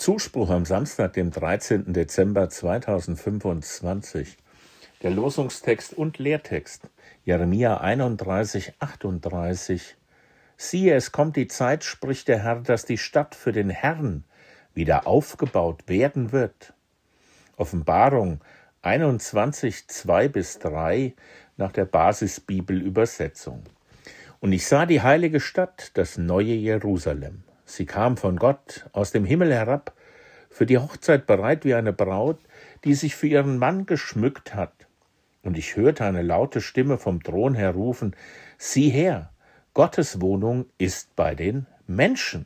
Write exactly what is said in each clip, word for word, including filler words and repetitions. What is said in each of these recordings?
Zuspruch am Samstag, dem dreizehnten Dezember zweitausendfünfundzwanzig. Der Losungstext und Lehrtext, Jeremia einunddreißig, achtunddreißig. Siehe, es kommt die Zeit, spricht der Herr, dass die Stadt für den Herrn wieder aufgebaut werden wird. Offenbarung einundzwanzig, zwei bis drei nach der Basisbibelübersetzung. Und ich sah die heilige Stadt, das neue Jerusalem. Sie kam von Gott aus dem Himmel herab, für die Hochzeit bereit wie eine Braut, die sich für ihren Mann geschmückt hat. Und ich hörte eine laute Stimme vom Thron her rufen, sieh her, Gottes Wohnung ist bei den Menschen.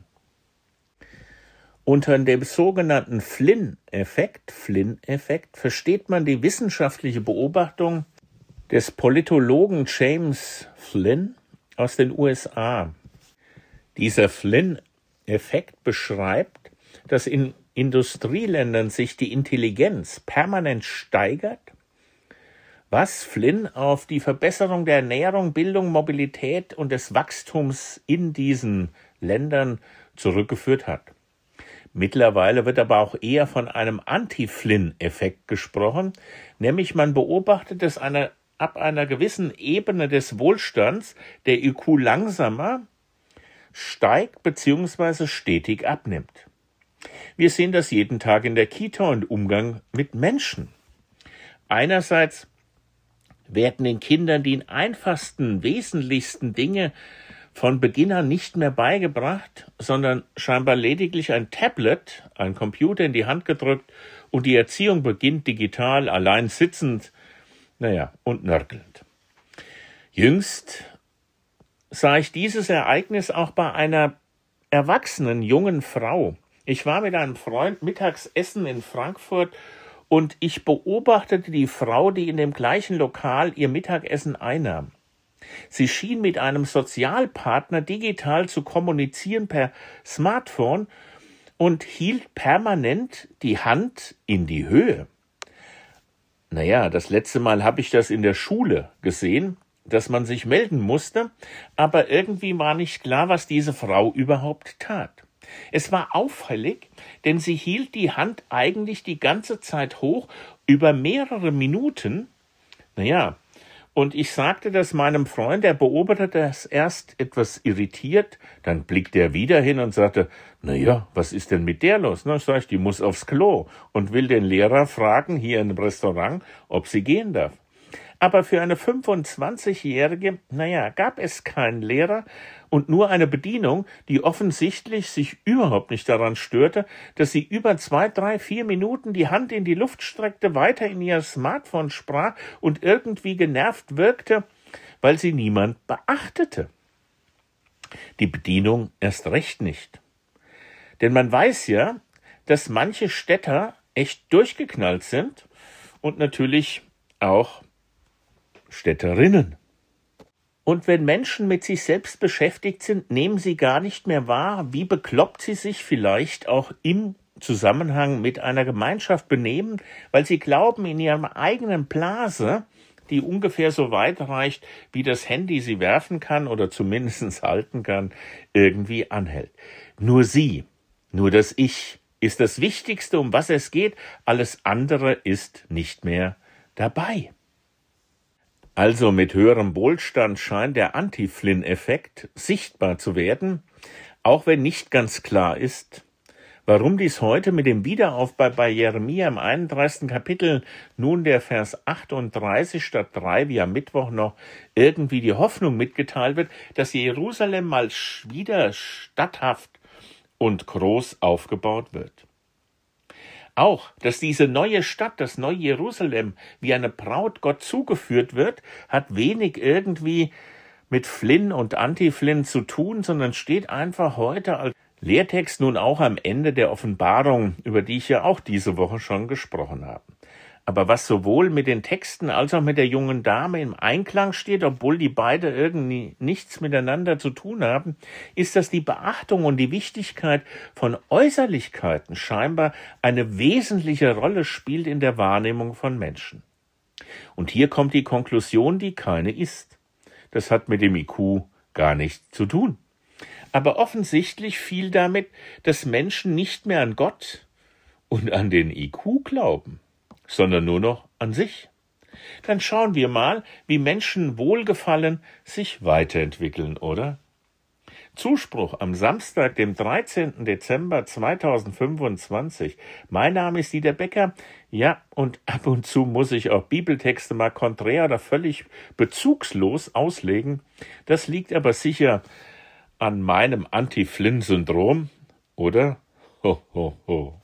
Unter dem sogenannten Flynn-Effekt, Flynn-Effekt versteht man die wissenschaftliche Beobachtung des Politologen James Flynn aus den U S A. Dieser Flynn-Effekt beschreibt, dass in Industrieländern sich die Intelligenz permanent steigert, was Flynn auf die Verbesserung der Ernährung, Bildung, Mobilität und des Wachstums in diesen Ländern zurückgeführt hat. Mittlerweile wird aber auch eher von einem Anti-Flynn-Effekt gesprochen, nämlich man beobachtet, dass eine, ab einer gewissen Ebene des Wohlstands der I Q langsamer steigt bzw. stetig abnimmt. Wir sehen das jeden Tag in der Kita und Umgang mit Menschen. Einerseits werden den Kindern die einfachsten, wesentlichsten Dinge von Beginn an nicht mehr beigebracht, sondern scheinbar lediglich ein Tablet, ein Computer in die Hand gedrückt und die Erziehung beginnt digital, allein sitzend, naja, und nörgelnd. Jüngst sah ich dieses Ereignis auch bei einer erwachsenen jungen Frau. Ich war mit einem Freund mittags essen in Frankfurt und ich beobachtete die Frau, die in dem gleichen Lokal ihr Mittagessen einnahm. Sie schien mit einem Sozialpartner digital zu kommunizieren per Smartphone und hielt permanent die Hand in die Höhe. Naja, das letzte Mal habe ich das in der Schule gesehen, dass man sich melden musste, aber irgendwie war nicht klar, was diese Frau überhaupt tat. Es war auffällig, denn sie hielt die Hand eigentlich die ganze Zeit hoch, über mehrere Minuten. Naja, und ich sagte das meinem Freund, der beobachtete das erst etwas irritiert, dann blickte er wieder hin und sagte, naja, was ist denn mit der los? Na, sag ich, die muss aufs Klo und will den Lehrer fragen, hier im Restaurant, ob sie gehen darf. Aber für eine fünfundzwanzigjährige, naja, gab es keinen Lehrer und nur eine Bedienung, die offensichtlich sich überhaupt nicht daran störte, dass sie über zwei, drei, vier Minuten die Hand in die Luft streckte, weiter in ihr Smartphone sprach und irgendwie genervt wirkte, weil sie niemand beachtete. Die Bedienung erst recht nicht. Denn man weiß ja, dass manche Städter echt durchgeknallt sind und natürlich auch Städterinnen. Und wenn Menschen mit sich selbst beschäftigt sind, nehmen sie gar nicht mehr wahr, wie bekloppt sie sich vielleicht auch im Zusammenhang mit einer Gemeinschaft benehmen, weil sie glauben, in ihrer eigenen Blase, die ungefähr so weit reicht, wie das Handy sie werfen kann oder zumindest halten kann, irgendwie anhält. Nur sie, nur das Ich ist das Wichtigste, um was es geht, alles andere ist nicht mehr dabei. Also mit höherem Wohlstand scheint der Anti-Flynn-Effekt sichtbar zu werden, auch wenn nicht ganz klar ist, warum dies heute mit dem Wiederaufbau bei Jeremia im einunddreißigsten Kapitel nun der Vers achtunddreißig statt drei wie am Mittwoch noch irgendwie die Hoffnung mitgeteilt wird, dass Jerusalem mal wieder statthaft und groß aufgebaut wird. Auch, dass diese neue Stadt, das neue Jerusalem, wie eine Braut Gott zugeführt wird, hat wenig irgendwie mit Flynn und Anti-Flynn zu tun, sondern steht einfach heute als Lehrtext nun auch am Ende der Offenbarung, über die ich ja auch diese Woche schon gesprochen habe. Aber was sowohl mit den Texten als auch mit der jungen Dame im Einklang steht, obwohl die beide irgendwie nichts miteinander zu tun haben, ist, dass die Beachtung und die Wichtigkeit von Äußerlichkeiten scheinbar eine wesentliche Rolle spielt in der Wahrnehmung von Menschen. Und hier kommt die Konklusion, die keine ist. Das hat mit dem I Q gar nichts zu tun. Aber offensichtlich fiel damit, dass Menschen nicht mehr an Gott und an den I Q glauben, sondern nur noch an sich. Dann schauen wir mal, wie Menschen Wohlgefallen sich weiterentwickeln, oder? Zuspruch am Samstag, dem dreizehnten Dezember zweitausendfünfundzwanzig. Mein Name ist Dieter Becker. Ja, und ab und zu muss ich auch Bibeltexte mal konträr oder völlig bezugslos auslegen. Das liegt aber sicher an meinem Anti-Flynn-Syndrom, oder? Ho, ho, ho.